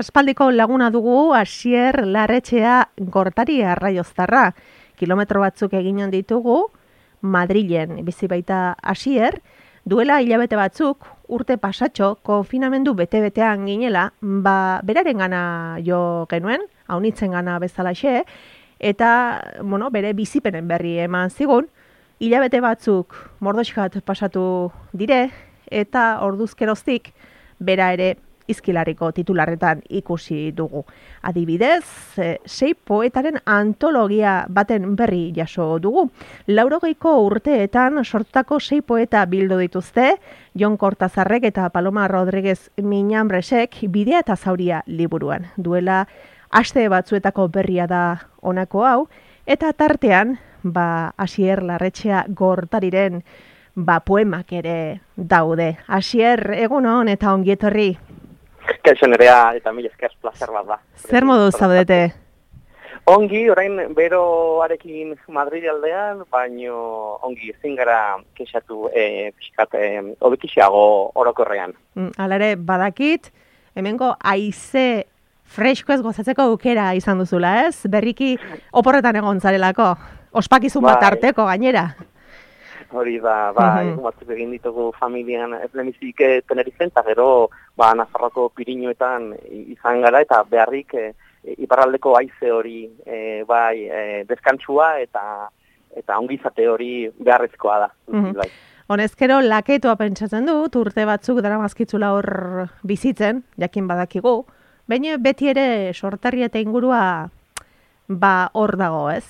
aspaldiko laguna dugu Asier Larretxea Gortari Arraioztarra. Kilometro batzuk egin ditugu Madrilen bizi baita Asier, duela hilabete batzuk urte pasatxo konfinamendu bete-betean ginela, beraren gana jo genuen, haunitzen gana bezalaxe, eta bere bizipenen berri eman zigun, hilabete batzuk mordoxkat pasatu dire, eta orduzkeroztik bera ere izkilariko titularretan ikusi dugu. Adibidez, 6 poetaren antologia baten berri jaso dugu. 80ko urteetan sortutako 6 poeta bildu dituzte, Jon Kortazarrek eta Paloma Rodríguez Miñambresek Bidea eta Zauria liburuan. Duela aste batzuetako berria da honako hau, eta tartean, Asier Larretxea Gortariren poemak ere daude. Asier, egun hon eta ongietorri. Kaixo Nerea, eta mila esker plazer bat da. Zer modu zaudete? Ongi, orain beroarekin Madrid aldean, baino ongi ezin gara kexatu pixkat hobekixiago orokorrean. Hala ere, badakit, hemengo haize freskoez gozatzeko aukera izan duzula, ez? Berriki oporretan egon zarelako, ospakizun bat arteko gainera. Hori da, egun batzuk egin ditugu familian Plemizik Tenerifen, eta gero Nafarroko Piriñoetan izan gara, eta beharrik iparraldeko haize hori deskantsua eta ongizate hori beharrezkoa da. Honezkero, laketoa pentsatzen dut, urte batzuk daramazkitzula hor bizitzen, jakin badakigu, baina beti ere sorterri eta ingurua hor dago, ez?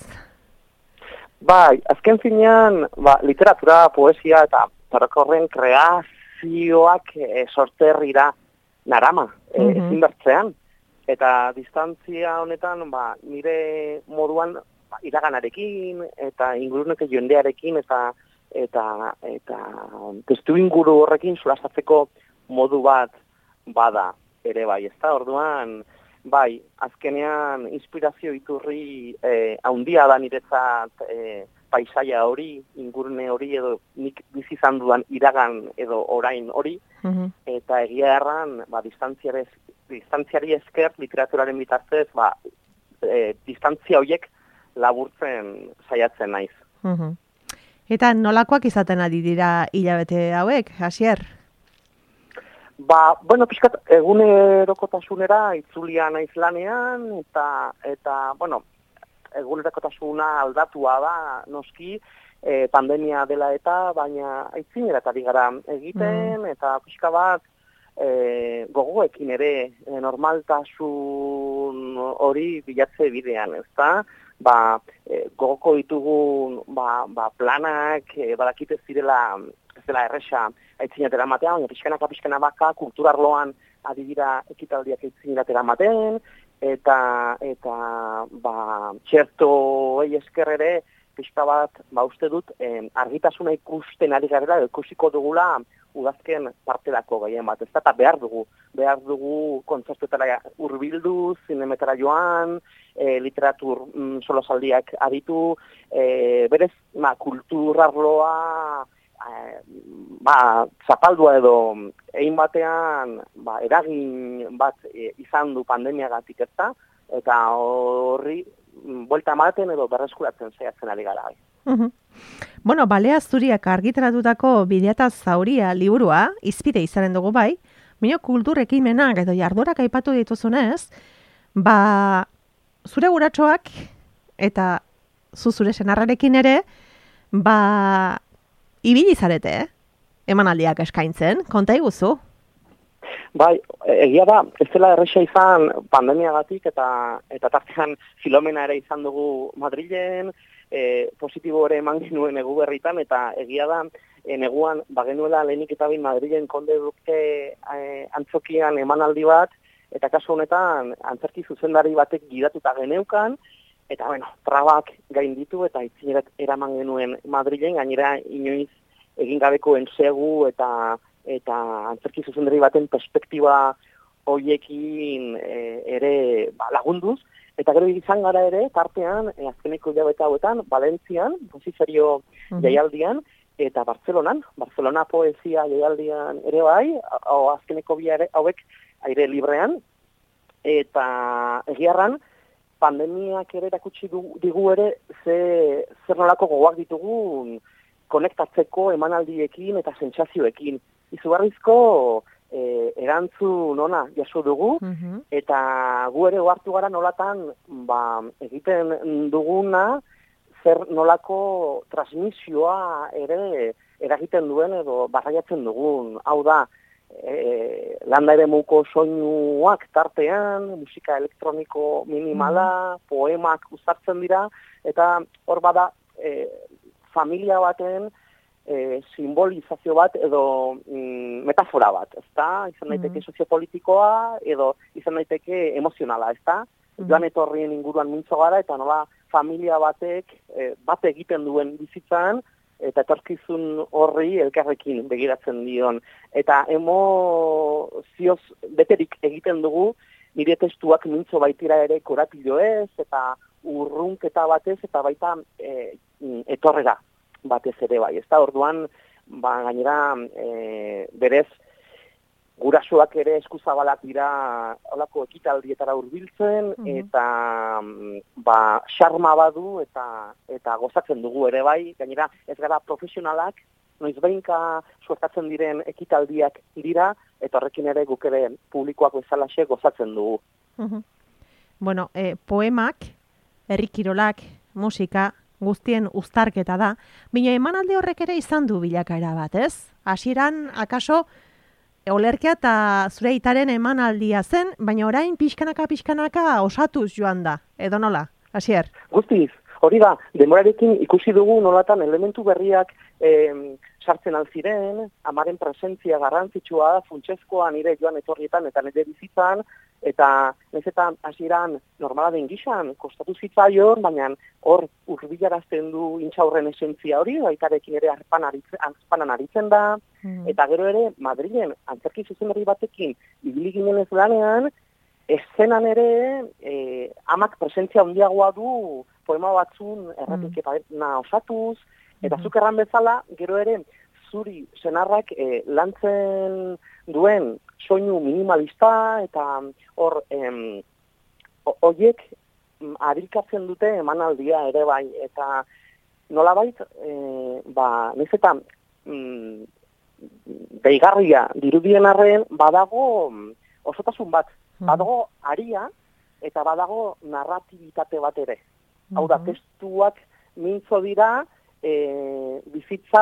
Azken finean, literatura, poesia eta orokorren kreazioak sorterrira narama, ezin bertzean. Eta distantzia honetan, nire moduan iraganarekin eta inguruneko jendearekin eta testu inguru horrekin solastatzeko modu bat bada ere ezta? Orduan, azkenean inspirazio iturri haundia da niretzat paisaia hori, ingurune hori edo nik bizi izan dudan iragan edo orain hori, eta egia erran, distantziari esker literaturaren bitartez, distantzia horiek laburtzen saiatzen naiz. Eta nolakoak izaten ari dira hilabete hauek, Asier? Pixkat egunerokotasunera itzulia naiz lanean, eta egunerokotasuna aldatua da, noski, pandemia dela eta, baina aitzineratari gara egiten, eta pixka bat gogoekin ere normaltasun hori bilatze bidean, ezta? Gogoko ditugun planak, badakite zirela erresa aitzinatera matea, baina pixkana baka kulturarloan adibira ekitaldiak aitzinatera maten, eta txerto esker ere, pixka bat, uste dut, argitasuna ikusten ari garela, ikusiko dugula udazken parterako gehien bat, ez da, eta behar dugu kontzertuetara hurbildu, zinemetara joan, literatur solosaldiak aditu, berez, kulturarloa, zapaldua edo egin batean eragin bat izan du pandemiagatik, ezta, eta horri buelta ematen edo berreskuratzen saiatzen ari gara. Balea Zuriak argitaratutako Bidea eta Zauria liburua, izpide izanen dugu baina kultur ekimenak edo jarduerak aipatu dituzunez, zure guratxoak eta zure senarrarekin ere, ibili zarete, emanaldiak eskaintzen, konta iguzu? Egia da, ez dela erresa izan pandemiagatik eta tartean Filomena ere izan dugu Madrilen, positibo ere eman genuen egu berritan, eta egia da, neguan, bagenuela lehenik eta bain Madrilen Konde Duke antzokian emanaldi bat, eta kasu honetan antzerki zuzendari batek gidatuta geneukan, eta trabak gainditu eta itzinerat eraman genuen Madrilen, gainera inoiz egin gabeko ensegu eta antzerki zuzendari baten perspektiba horiekin ere lagunduz, eta gero izan gara ere, tartean, azkeneko hilabete hauetan, Valentzian, posizerio jaialdian, eta Barcelona poesia jaialdian ere azkeneko bi hauek aire librean, eta egiarran, pandemiak ere erakutsi digu ere zer nolako gogoak ditugu konektatzeko emanaldiekin eta sentsazioekin. Izugarrizko erantzun ona jaso dugu, eta gu ere ohartu gara nolatan egiten duguna, zer nolako transmisioa ere eragiten duen edo barraiatzen dugun. Hau da, landa ere muko soinuak tartean, musika elektroniko minimala, poemak uzartzen dira, eta hor bada familia baten simbolizazio bat edo metafora bat, ezta? Izan daiteke soziopolitikoa edo izan daiteke emozionala, ezta? Joan etorrien inguruan mintzo gara eta nola familia batek bat egiten duen bizitzan eta etorkizun horri elkarrekin begiratzen dion. Eta emozioz beterik egiten dugu, nire testuak mintzo baitira ere korapiloez eta urrunketa batez eta baita etorrera batez ere bai. Ezta orduan, gainera berez gurasoak ere eskuzabalak dira holako ekitaldietara hurbiltzen eta xarma badu eta gozatzen dugu ere bai. Gainera ez gara profesionalak, noizbehinka suertatzen diren ekitaldiak dira eta horrekin ere guk ere publikoak bezalaxe gozatzen dugu. Bueno, poemak, herri kirolak, musika, guztien uztarketa da, baina emanaldi horrek ere izan du bilakaera bat, ez? Hasieran akaso olerkia eta zure aitaren emanaldia zen, baina orain pixkanaka osatuz joan da, edo nola, Asier? Guztiz, hori da, denborarekin ikusi dugu nolatan elementu berriak sartzen alziren, amaren presentzia garrantzitsua da, funtsezkoa nire joan etorrietan eta nire bizitzan, eta nezetan hasieran normala den gizan, kostatu zitzaion, baina hor urbilarazten du intxaurren esentzia hori, baitarekin ere azpanan aritzen da, eta gero ere Madrilen antzerki zuzenberri batekin ibili ginen ez lanean, eszenan ere amak presentzia handiagoa du poema batzun errepiketana osatuz, eta zuk erran bezala, gero ere zuri senarrak lantzen duen soinu minimalista eta hor horiek abilkatzen dute emanaldia ere bai, eta nolabait nezetan deigarria dirudien arren badago osotasun bat, badago aria eta badago narratibitate bat ere. Hau da, testuak mintzo dira bizitza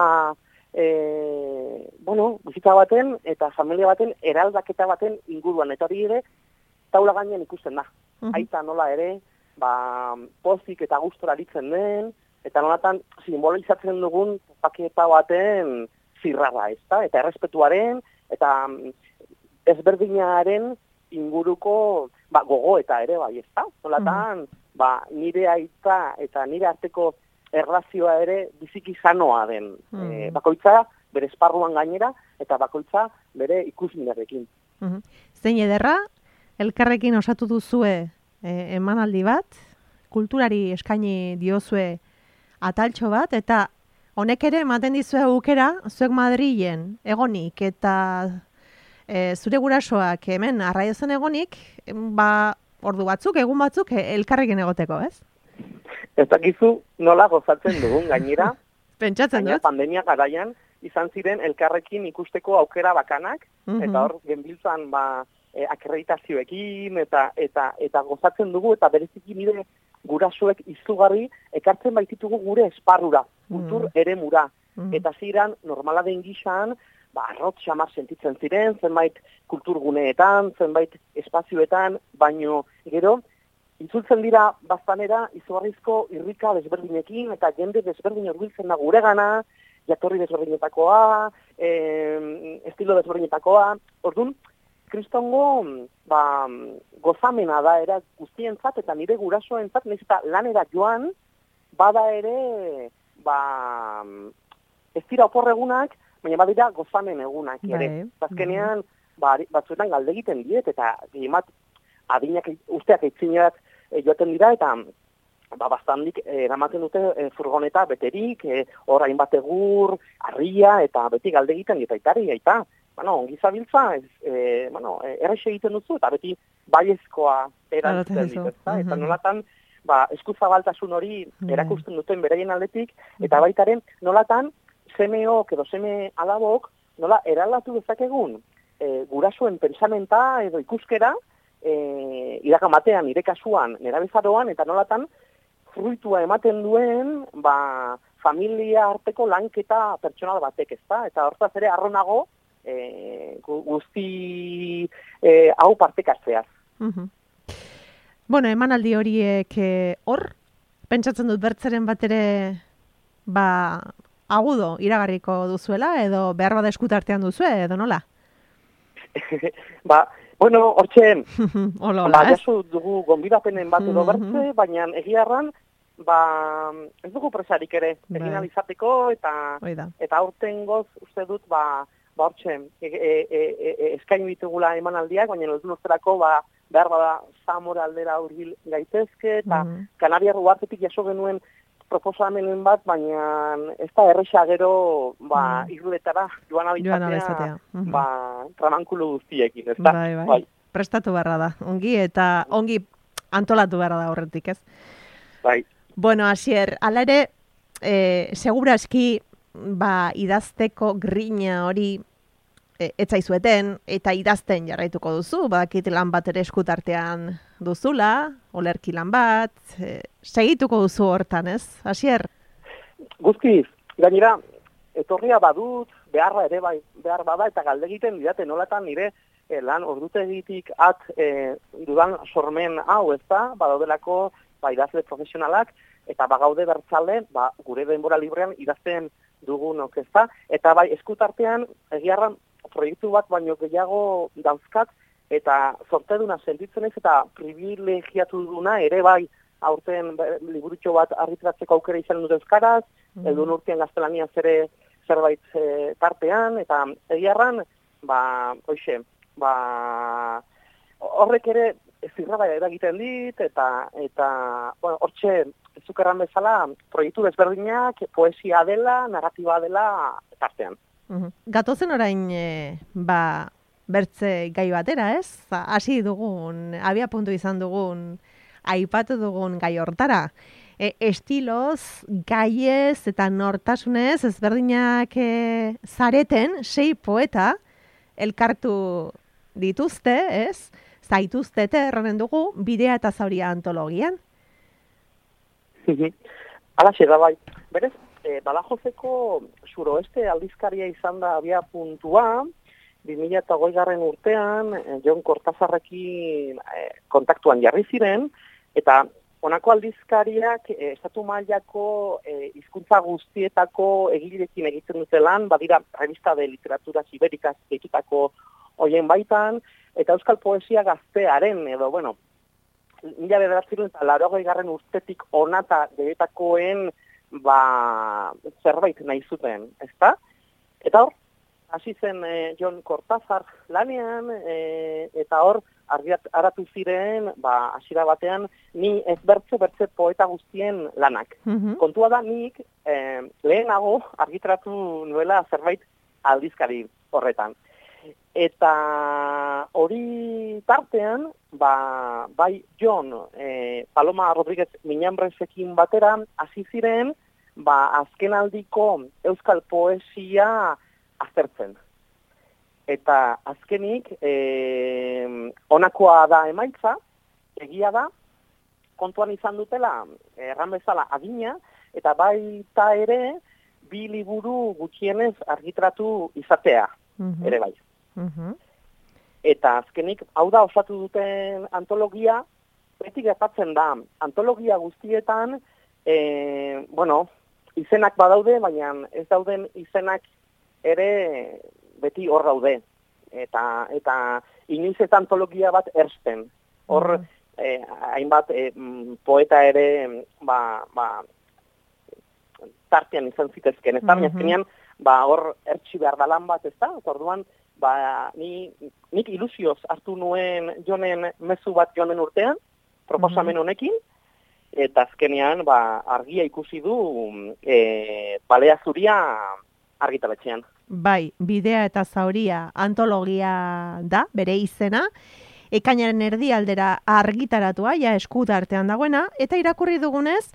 bizitza baten eta familia baten eraldaketa baten inguruan, eta hori ere taula gainean ikusten da. Aita nola ere, pozik eta gustora aritzen den, eta nolatan simbolizatzen dugun paketa baten zirrara, ezta? Eta errespetuaren, eta ezberdinaren inguruko gogoeta ere bai, ezta? Nolatan, nire aita eta nire arteko erlazioa ere biziki sanoa den. Bakoitza bere esparruan gainera eta bakoitza bere ikusminarekin. Zein ederra, elkarrekin osatu duzue emanaldi bat, kulturari eskaini diozue ataltxo bat, eta honek ere ematen dizue aukera, zuek Madrilen egonik eta zure gurasoak hemen Arraiozen egonik, ordu batzuk, egun batzuk elkarrekin egoteko, ez? Ez dakizu nola gozatzen dugun gainera. Pentsatzen dut. Pandemia garaian izan ziren elkarrekin ikusteko aukera bakanak, eta hor genbiltzan akreditazioekin eta gozatzen dugu, eta bereziki nire gurasoek izugarri ekartzen baititugu gure esparrura, kultur eremura. Eta ziren normala den gizan, arrotz xamar sentitzen ziren, zenbait kulturguneetan, zenbait espazioetan, baino gero, itzultzen dira baztanera izugarrizko irrika desberdinekin eta jende desberdin hurbiltzen da guregana, jatorri desberdinetakoa, estilo desberdinetakoa. Orduan, kristongo gozamena da era guztientzat eta nire gurasoentzat, nahiz eta lanera joan, bada ere ez dira oporregunak, baina badira gozamen egunak ere. Azkenean, batzuetan galde egiten diet eta adinak usteak eitzinerat joaten dira eta bastandik eramaten dute furgoneta beterik, hor hainbat egur, harria eta beti galde egiten dieta itari, ongi zabiltza, errexe egiten duzu, eta beti baiezkoa erantzuten dit, ezta? Eta nolatan, eskuzabaltasun hori erakusten duten beraien aldetik, eta baitaren nolatan semeok edo seme alabok nola eraldatu dezakegun gurasoen pentsamenta edo ikuskera irakamatean, nire kasuan, nerabezaroan, eta nolatan fruitua ematen duen familia arteko lanketa pertsonal batek, ezta? Eta hortaz ere arronago guzti hau partekatzeaz. Bueno, emanaldi horiek hor, pentsatzen dut bertzeren bat ere agudo iragarriko duzuela, edo behar bada eskutartean duzue, edo nola? Hortxe, hola, jaso dugu gonbidapenen bat edo bertze, baina egiarran, ez dugu presarik ere, egin alizateko, eta aurten goz, uste dut, hortxe, eskaini ditugula emanaldiak, baina ez duzterako, behar bada Zamora aldera hurbil gaitezke, eta Kanariar uhartetik jaso genuen proposamenen bat, baina ez da erresa gero irudetara joan alizatea, tramankulu guztiekin, ez da? Bai. Prestatu beharra da, ongi, eta ongi antolatu beharra da horretik, ez? Bai. Bueno, Asier, ala ere, seguraski, idazteko grina hori etzaizueten, eta idazten jarraituko duzu, badakit lan bat ere eskutartean duzula, olerki lan bat, segituko duzu hortan, ez, Asier? Guztiz, gainera, etorria badut, beharra ere behar bada, eta galde egiten didate nolatan nire lan ordutegitik dudan sormen hau, ez da, badaudelako idazle profesionalak, eta bagaude bertzale, gure denbora librean idazten dugunok, ez da, eta eskutartean, egiarran, proiektu bat baino gehiago dauzkat, eta zorteduna sentitzen ez, eta privilegiatu duna ere aurten liburutxo bat argitratzeko aukera izan dut euskaraz, eldun urtean gaztelaniaz ere zerbait tartean, eta egiarran, horrek ere zirraba eragiten dit, eta hortxe, zukerran bezala, proiektu desberdinak, poesia dela, narratiba dela, tartean. Gatozen orain, bertze gai batera, ez? Hasi dugun, abiapuntu izan dugun, aipatu dugun gai hortara. Estiloz, gaiez eta nortasunez ezberdinak zareten 6 poeta elkartu dituzte, ez? Zaituztete erranen dugu Bidea eta Zauria antologian. Alaxe da bai. Berez, Balajozeko suroeste aldizkaria izan da abiapuntua, 2008 urtean, Jon Kortazarrekin kontaktuan jarri ziren, eta honako aldizkariak estatu mailako hizkuntza guztietako egileekin egiten dute lan, badira revista de literatura iberikaz deitutako hoien baitan, eta euskal poesia gaztearen, edo, 1980 urtetik onata deitakoen zerbait nahi zuten, ezta? Eta hor, hasi zen Jon Kortazar lanean, eta hor, aratu ziren, hasiera batean, ni ez bertze poeta guztien lanak. Kontua da, nik lehenago argitaratu nuela zerbait aldizkari horretan. Eta hori tartean, bai Jon, Paloma Rodríguez Miñambresekin batera, hasi ziren, azkenaldiko euskal poesia aztertzen. Eta azkenik, honakoa da emaitza, egia da, kontuan izan dutela, erran bezala adina, eta baita ere, 2 liburu gutxienez argitaratu izatea, ere bai. Eta azkenik, hau da osatu duten antologia, beti gertatzen da, antologia guztietan, izenak badaude, baina ez dauden izenak ere beti hor daude. Eta inoiz eta antologia bat ersten. Hor, hainbat poeta ere, tartean izan zitezken. Ez da, azkenean, hor ertsi behar da lan bat, ez da? Orduan, nik ilusioz hartu nuen Jonen mezu bat Jonen urtean, proposamen honekin, eta azkenean argia ikusi du Balea Zuria argitaletxean. Bai, bidea eta zauria antologia da, bere izena, ekainaren erdialdera argitaratua, ja eskuta artean dagoena, eta irakurri dugunez,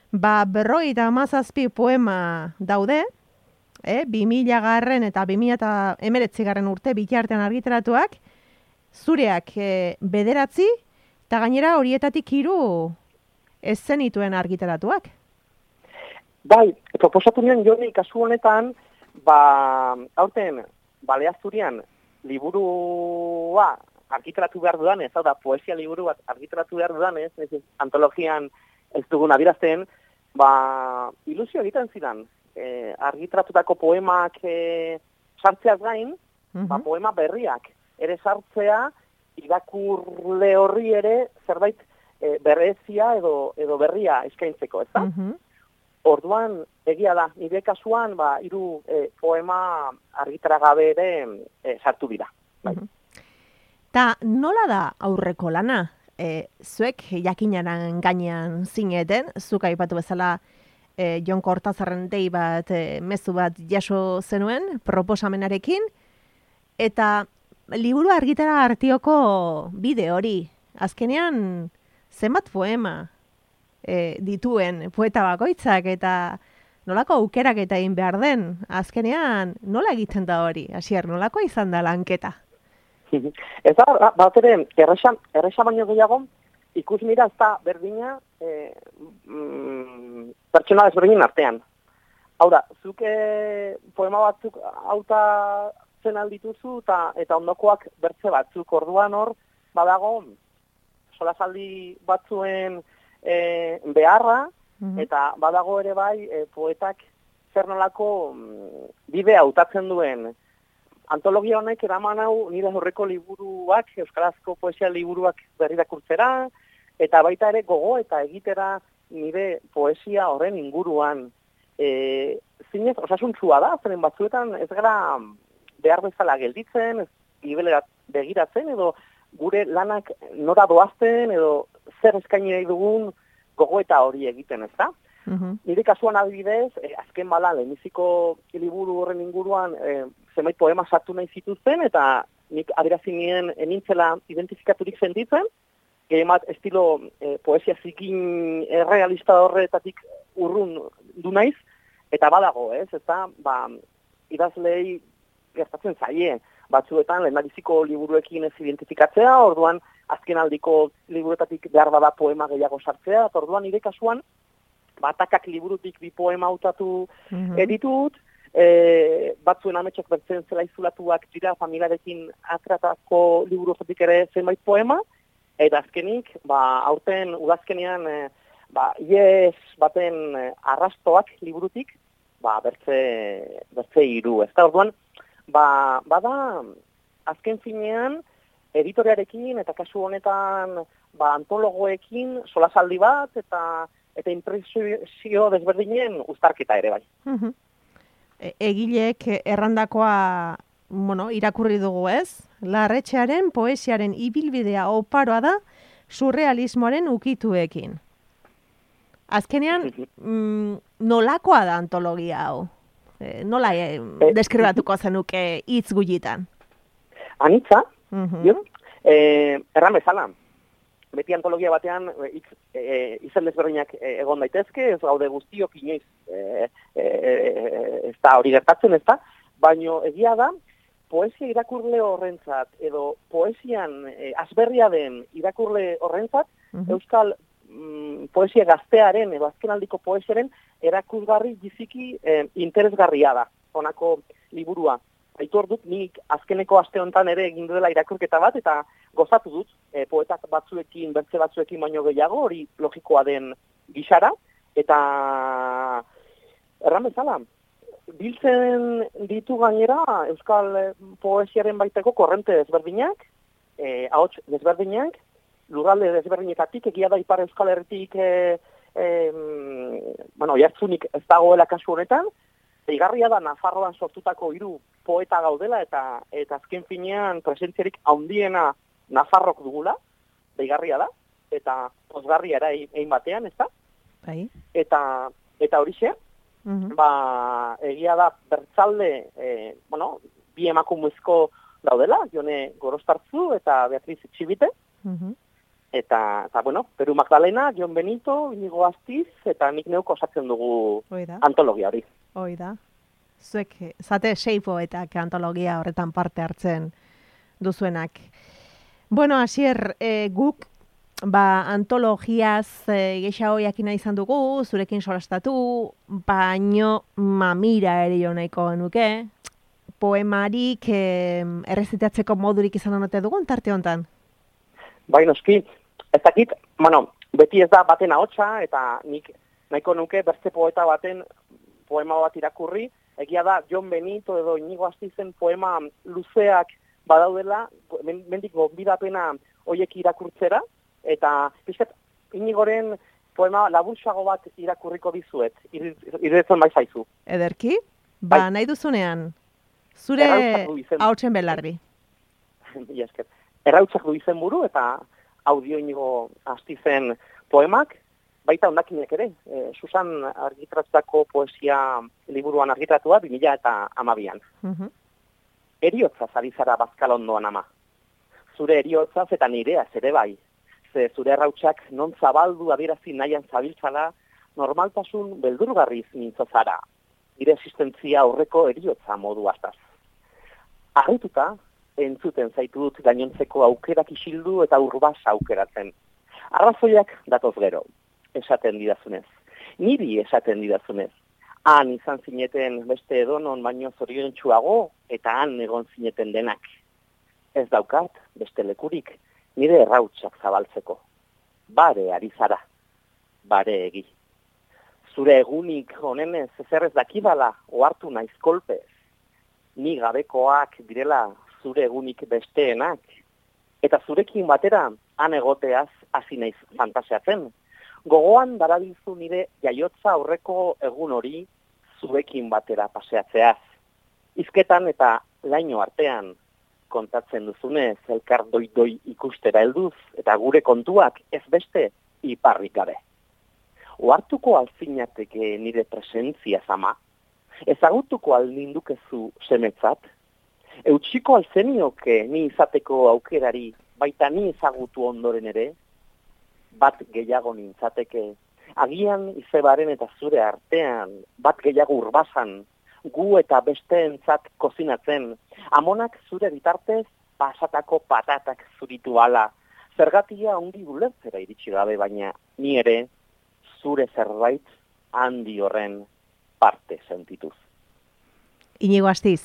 57 poema daude, 2000 eta 2019 urte bitartean argitaratuak, zureak bederatzi, eta gainera horietatik 3 ez zenituen argitaratuak. Bai, proposatu nion Joni kasu honetan, aurten Baleazurian liburua argitaratu behar dudanez, hau da, poesia liburu bat argitaratu behar dudanez, antologian ez dugun abirazten, ilusio egiten zidan. Argitaratutako poemak sartzeaz gain, poema berriak ere sartzea, irakurle horri ere zerbait berezia edo berria eskaintzeko, ez da? Orduan, egia da, nire kasuan, 3 poema argitaragabe ere sartu dira. Bai. Ta nola da aurreko lana? Zuek jakinaren gainean zineten, zuk aipatu bezala Jon Kortazarren dei bat, mezu bat jaso zenuen, proposamenarekin, eta liburu argitara artioko bide hori, azkenean zenbat poema dituen poeta bakoitzak, eta nolako aukerak eta egin behar den, azkenean nola egiten da hori, Asier, nolako izan da lanketa? Ez da, bat ere, erresa baino gehiago, ikus mira ez da berdina pertsona desberdinen artean. Hau da, zuk poema batzuk auta zen aldituzu eta ondokoak bertze batzuk. Orduan hor, badago solasaldi batzuen beharra, eta badago ere bai poetak zer nolako bidea hautatzen duen. Antologia honek eraman hau nire aurreko liburuak, euskarazko poesia liburuak berrirakurtzera, eta baita ere gogo eta egitera nire poesia horren inguruan. Zinez, osasuntsua da, zeren batzuetan ez gara behar bezala gelditzen, ez gibelera begiratzen, edo gure lanak nora doazten, edo zer eskaini nahi dugun gogo eta hori egiten, ez da? Nire kasuan adibidez, azken lehenbiziko liburu horren inguruan zenbait poema sartu nahi zituzten, eta nik adierazi nien nintzela identifikaturik sentitzen, gehiemat estilo poesia zikin realista horretatik urrun du naiz, eta badago, ez da, idazlei gertatzen zaie, batzuetan lehendabiziko liburuekin ez identifikatzea, orduan azken aldiko liburuetatik behar bada poema gehiago sartzea, eta orduan nire kasuan, batakak liburutik 2 poema hautatu ditut, batzuen ametxok bertzen zela izulatuak dira familiarekin atratako liburutik ere zenbait poema, eta azkenik, aurten udazkenean, ies baten arrastoak liburutik, bertze 3, ez da, orduan, bada azken finean, editoriarekin eta kasu honetan antologoekin solasaldi bat eta impresio desberdinen uztarketa ere bai. Egileek errandakoa irakurri dugu ez? Larretxearen poesiaren ibilbidea oparoa da surrealismoaren ukituekin. Azkenean, nolakoa da antologia hau? Nola deskribatuko zenuke hitz gutxitan? Anitza, erran bezala. Beti antologia batean izen desberdinak egon daitezke, ez gaude guztiok inoiz ez da hori gertatzen, ez da, baina egia da, poesia irakurle horrentzat, edo poesian asberria den irakurle horrentzat, euskal poesia gaztearen, edo azkenaldiko poesiaren, erakusgarri biziki interesgarria da, honako liburua. Aitor dut, nik azkeneko aste honetan ere egin duela irakurketa bat, eta gozatu dut, poetak batzuekin, bertze batzuekin baino gehiago, hori logikoa den gixara, eta erran bezala, biltzen ditu gainera euskal poesiaren baiteko korrente desberdinak, ahots desberdinak, lurralde desberdinetatik, egia da Ipar Euskal Herritik, jartzunik ez dagoela kasu honetan, igarria da Nafarroan sortutako 3 poeta gaudela, eta azken finean presentziarik handiena Nafarrok dugula, igarria da, eta pozgarria era egin batean, ez da? Bai. Eta horixe, egia da bertzalde, bi emakumezko daudela, Jone Gorostartzu eta Beatriz Txibite, eta Peru Magdalena, Jon Benito, Inigo Astiz, eta nik neuk osatzen dugu antologia hori. Hoi da. Zuek, zate seipoetak antologia horretan parte hartzen duzuenak. Bueno, Asier, guk antologiaz gehiago jakina izan dugu, zurekin solastatu, baino mamira ere jo nahiko genuke, poemarik errezitatzeko modurik izan honote dugun tarte hontan? Bai, noski, ez dakit, beti ez da baten ahotsa, eta nik nahiko nuke beste poeta baten poema bat irakurri, egia da Jon Benito edo Inigo Astizen poema luzeak badaudela, mendik gonbidapena hoiek irakurtzera, eta pixkat Inigoren poema labursago bat irakurriko dizuet, iruditzen bai zaizu. Ederki? Nahi duzunean, zure hautsen belarri. Errautzak du izenburu eta audio Inigo Astizen poemak, baita hondakinek ere, Susan argitratutako poesia liburuan argitratua 2012an. Eriotzaz ari zara Bazkalondoan ama. Zure eriotzaz eta nireaz ere bai. Ze zure errautsak non zabaldu adierazi nahian zabiltzala, normaltasun beldurgarriz mintzo zara. Nire existentzia aurreko eriotza modu hartaz. Argituta, entzuten zaitut gainontzeko aukerak isildu eta urbaz aukeratzen. Arrazoiak datoz gero, esaten didazunez. Niri esaten didazunez. Han izan zineten beste edonon baino zoriontsuago eta han egon zineten denak. Ez daukat, beste lekurik, nire errautsak zabaltzeko. Bare ari zara, bare egi. Zure egunik honenez ezer ez dakibala ohartu naiz kolpez. Ni gabekoak direla zure egunik besteenak. Eta zurekin batera han egoteaz hasi naiz fantasiatzen. Gogoan darabilzu nire jaiotza aurreko egun hori zurekin batera paseatzeaz. Hizketan eta laino artean kontatzen duzunez elkar doi ikustera helduz eta gure kontuak ez beste iparrik gabe. Ohartuko alzinateke nire presentzia zama? Ezagutuko alnindukezu semetzat? Eutsiko alzenioke ni izateko aukerari baita ni ezagutu ondoren ere? Bat gehiago nintzateke, agian izebaren eta zure artean, bat gehiago urbazan, gu eta besteentzat kozinatzen, amonak zure bitartez pasatako patatak zuritu ala, zergatia ongi ulertzera iritsi gabe, baina ni ere zure zerbait handi horren parte sentituz. Inigo Astiz.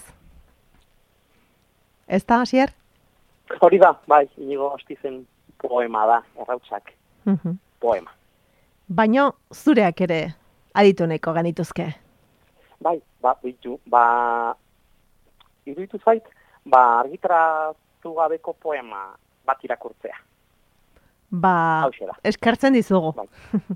Ez da, Asier? Hori da, bai, Inigo Astizen poema da, errautsak. Poema. Baina zureak ere aditu nahiko ganituzke. Bai, iruditu zait, argitratu gabeko poema bat irakurtzea. Eskartzen dizugu. Bai.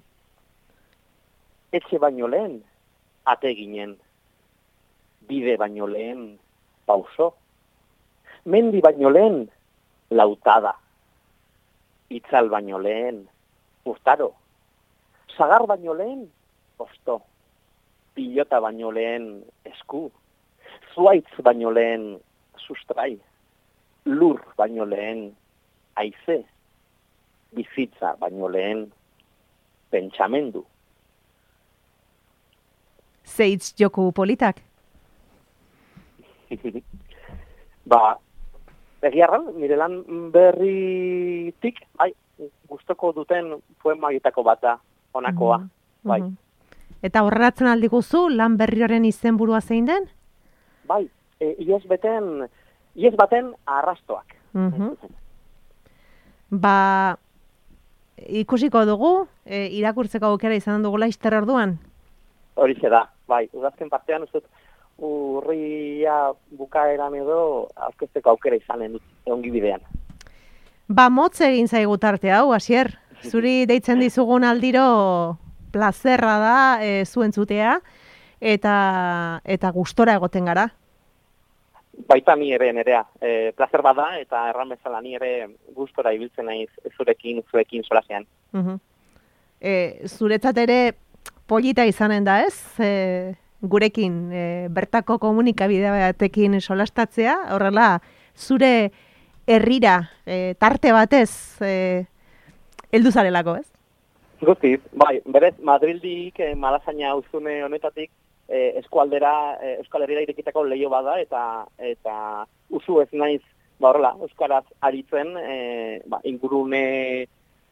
Etxe baino lehen, ate ginen. Bide baino lehen, pauso. Mendi baino lehen, lautada. Itzal baino lehen, urtaro. Sagar baino lehen, posto. Pilota baino lehen, esku. Zuaitz baino lehen, sustrai. Lur baino lehen, haize. Bizitza baino lehen, pentsamendu. Zeitz joku politak? Egiarran, nire lan berritik, gustoko duten poemaietako bat da, honakoa. Bai. Eta horrelatzen aldiguzu, lan berrioren izenburua zein den? Bai, iez baten arrastoak. Ikusiko dugu, irakurtzeko aukera izan dugula izter orduan? Horixe da, bai, udazken partean uzut, urria bukaeran edo aurkezteko aukera izanen dut ongi bidean. Motz egin zaigu tarte hau, Asier. Zuri deitzen dizugun aldiro plazerra da zuen zutea eta gustora egoten gara. Baita ni ere nerea. Plazer bada eta erran bezala ni ere gustora ibiltzen naiz zurekin solasean. Zuretzat ere polita izanen da ez, gurekin bertako komunikabide batekin solastatzea, horrela zure herrira tarte batez heldu zarelako, ez? Guztiz, bai, berez Madrildik Malasaina auzune honetatik eskualdera, Euskal Herrira irekitako leio bada eta usu ez naiz horrela, euskaraz aritzen ingurune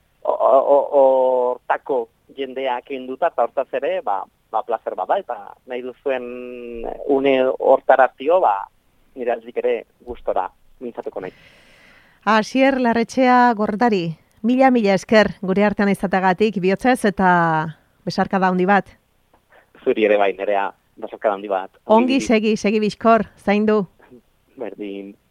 hortako jendeak induta eta hortaz ere, plazer bada eta nahi duzuen une hortarazio, nire alzik ere gustora mintzatuko nahi. Asier Larretxea Gordari, mila esker gure artean izatagatik bihotzez eta besarkada handi bat. Zuri ere bai, nerea besarkada handi bat. Ongi segi bizkor, zaindu. Berdin.